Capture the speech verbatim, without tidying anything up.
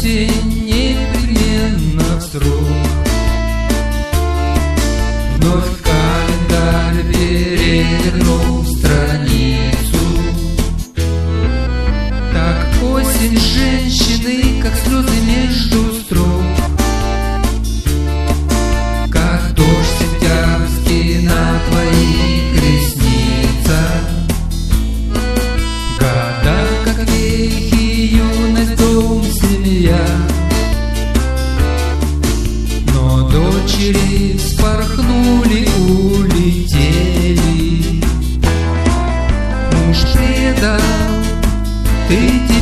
осень непременно срок. Вновь в календарь перевернул страницу. Так осень женщины, как слезы между строк, как дождь сентябрьский на твоих ресницах. Года, как вехи, юность, дом, семья. Но дочери вспорхнули, улетели. Муж предал, ты теперь